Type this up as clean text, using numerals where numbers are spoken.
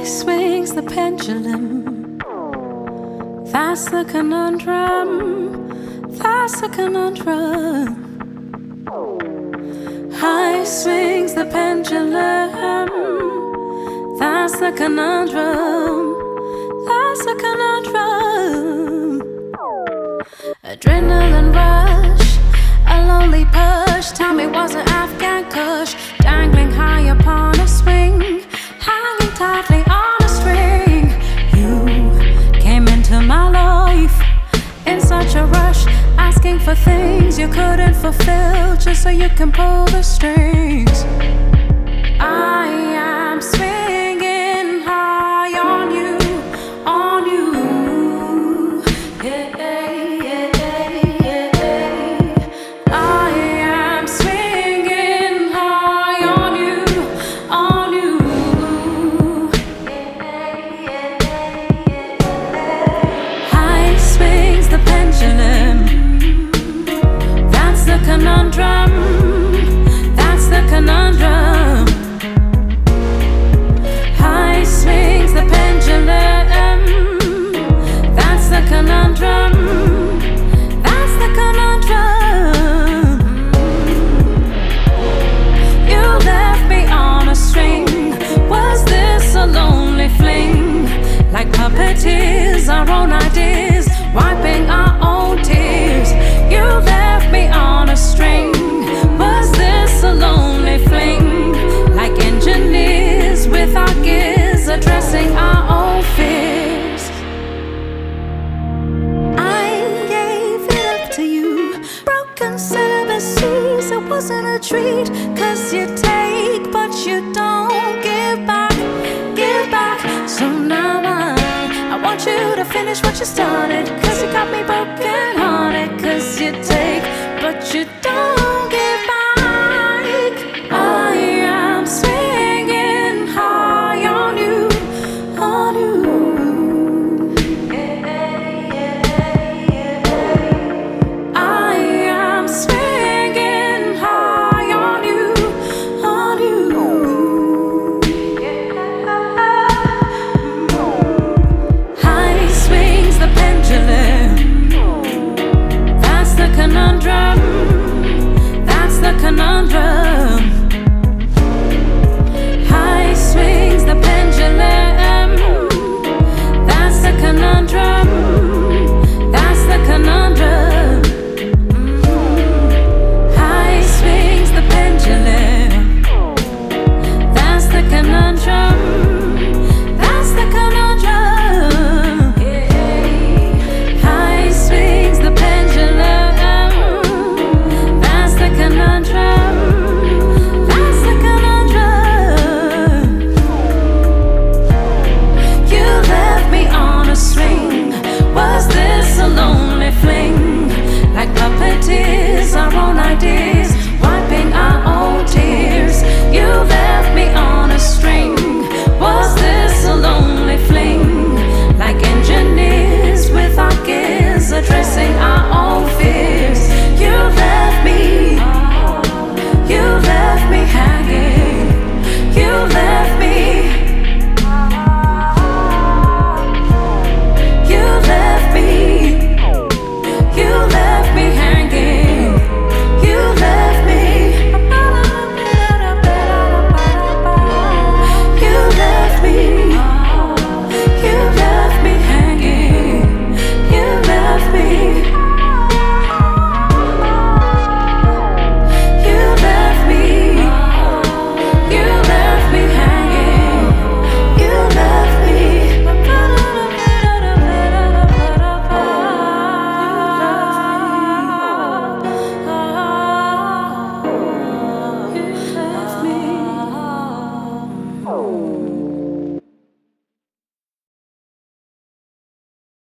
swings the pendulum. That's the conundrum. That's the conundrum. High swings the pendulum. That's the conundrum. That's the conundrum. Adrenaline rush, a lonely push. Tell me, was it Afghan Kush dangling high upon a swing, hanging tightly on a string? You came into my life in such a rush, asking for things you couldn't fulfill just so you can pull the strings. I am swinging high on you, on you. Yeah, yeah, yeah, yeah. I am swinging high on you, on you. Yeah, yeah, yeah. High swings the pendulum. That's the conundrum. That's the conundrum. High swings the pendulum. That's the conundrum. That's the conundrum. You left me on a string. Was this a lonely fling? Like puppeteers, our own ideas, wiping our own tears. You left me on a string. Was this a lonely fling? Like engineers with our gears, addressing our own fears. I gave it up to you. Broken celibacies, it wasn't a treat. Cause you take, but you don't give back, give back. So now I want you to finish what you started. Cause you got me broken